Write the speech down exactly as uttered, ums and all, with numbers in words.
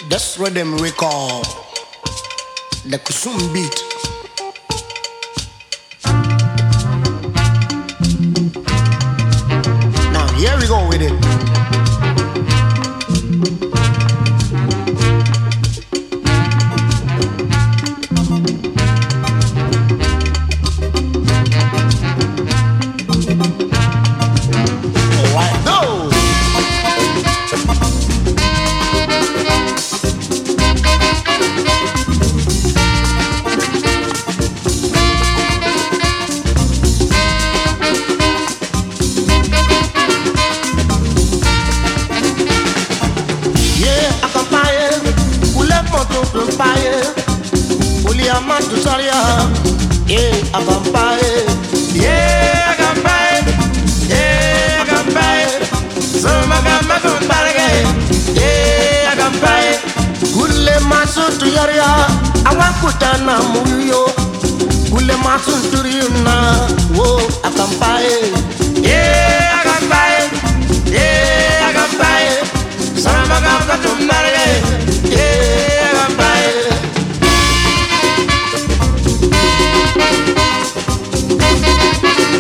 That's what them we call the Kusum beat. Now here we go with it. Alright, go! Yeah, I can buy it. Yeah, I can buy it. Yeah, I can buy it. So I can buy it. Yeah, I can buy it. Kule masu tu yaria, awan kutana muyo. Kule masu tu riuna,